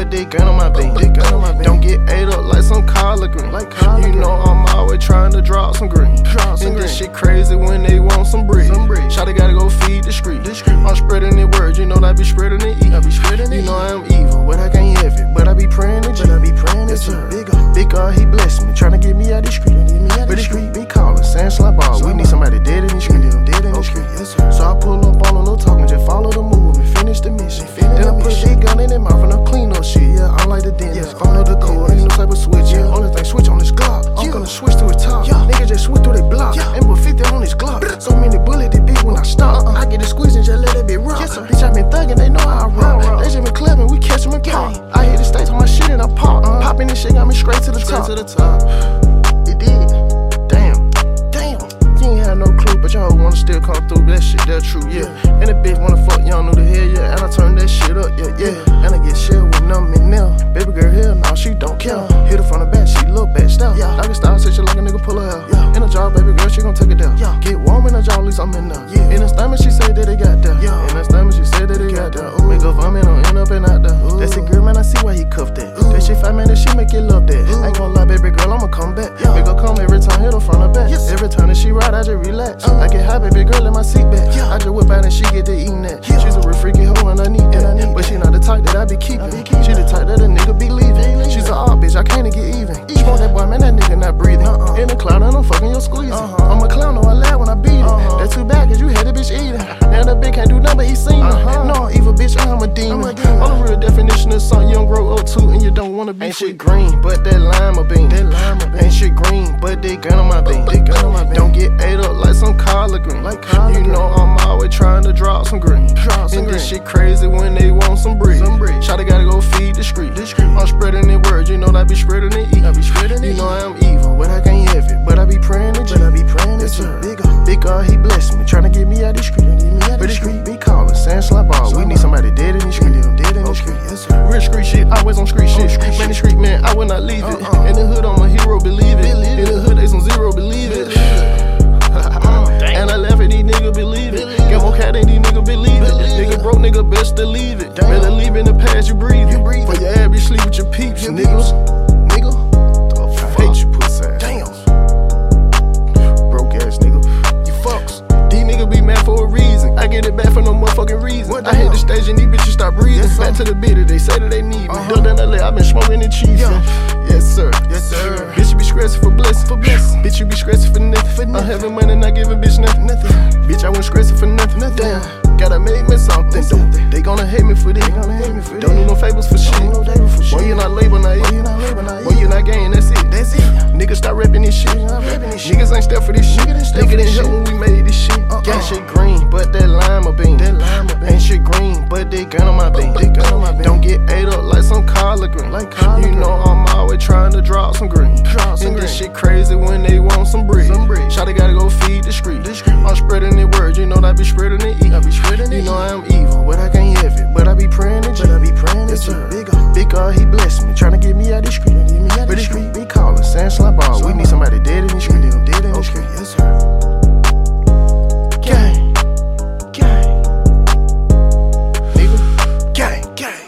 but they gun on my beam. Don't get ate up like some collard green. You know I'm always trying to drop some green. And this shit crazy when they want some bread. Shawty gotta go feed the street. I'm spreading the word, you know that I be spreading the E. You know I'm evil, but I can't have it. But I be praying to G. Yes, sir. Big God, he blessed me, tryna get me out the street. But the street be calling, saying slap ball. We need somebody dead in the street. So I pull up on them, no talking, just follow the move and finish the mission. Then I put a big gun in their mouth and I clean up shit. Yeah, I'm like the dentist. Follow the code, ain't no type of switch. Yeah, only thing switch on this Glock. I'm gonna switch to his top. Nigga just switch through they block. And put 50 on his Glock. So many bullets, they big when I stop. I get it squeezed and just let it be rock. Bitch, I been thugging, they know how I rock. They just been clubbing, we catch them and pop. I hit the stage on my shit and I pop. Popping this shit got me straight to the top. It did. Damn. You ain't had no clue, but y'all wanna still come through. That shit, that true, yeah. And the bitch wanna fuck, y'all know the hell, yeah. And I turn that shit up, yeah. And I get shit with them and now. Baby girl, hell no, she don't care. Hit her from the back, she look back style. I can style shit like a nigga pull her hair. In a job, baby girl, she gon' take it down. Get warm in a job, at least I'm in there. In the stomach, she say that they got there. In the stomach, she say that they got there. Make a vomit on end up and out there. That's it, girl, man, I see why he cuffed that. That shit fat, man, that shit make you love that. Ain't gon' lie, baby girl, I'ma come back. Make her come every time, hit her from the back. Every time that she ride, I just relax. I get high, baby girl, in my seat back. I just whip out and she get to eating that. She's a real freaky hoe and I need that. But she not the type that I be keeping. She the type that a nigga be leaving. She's an odd bitch, I can't get even. Smoke that boy, man, that nigga not breathing. In the cloud and I'm fucking your squeezing. I'm a clown, no, I laugh when I beat it. That's too bad, cause you had the bitch eating. Now the bitch can't do nothing but he seen it. No, evil bitch, I'm a demon. On the real definition of something you don't grow up to and you don't wanna be. Ain't shit green, but that lima bean. Ain't shit green, but they gun on my beam. Don't get ate up like some collard green. You know I'm always trying to drop some green. And this shit crazy when they want some bread. Shawty gotta go feed the street. I'm spreading the word, you know that I be spreading the E. You know I'm evil, but I can't have it. But I be praying to G. Yes, sir. Big God, he blessed me, tryna get me out the street. But the street be calling, saying slap ball. We need somebody dead in the street. Real street shit, always on street shit. Man, the street man, I will not leave it. In the hood, I'm a hero, believe it. In the hood, they some zero, believe it. And I laugh at these niggas, believe it. Get more cat than these niggas, believe it. Nigga broke, nigga best to leave it. Better leave in the past, you breathe it. For your ass, be sleep with your peeps, niggas. Nigga, I hate you, pussy ass. Damn. Broke ass nigga, you fucks. These niggas be mad for a reason. I get it back for no motherfucking reason. I hit the stage and these bitches stop breathing. Back to the bitter, they say that they need me. Done in LA, I been smoking the cheese. Yes, sir. Bitch, you be stressing for blessing. Bitch, you be stressing for nothing. I'm having money, not giving bitch nothing. Bitch, I wasn't stressing for nothing. Damn, gotta make me something. They gonna hate me for this. Don't need no favors for shit. Boy, you not labor now. Boy, you not gang, that's it. Niggas stop rapping this shit. Niggas ain't step for this shit. Nigga didn't help when we made this shit. Got shit green, but that lima bean. Ain't shit green, but they gun on my beam. Don't get ate up like some collard green. You know I'm always trying to drop some green. And this shit crazy when they want some bread. Shawty gotta go feed the street. I'm spreading the word, you know that I be spreading the E. You know I'm evil, but I can't have it. But I be praying to G. Yes, sir. Big God, he blessed me, tryna get me out the street.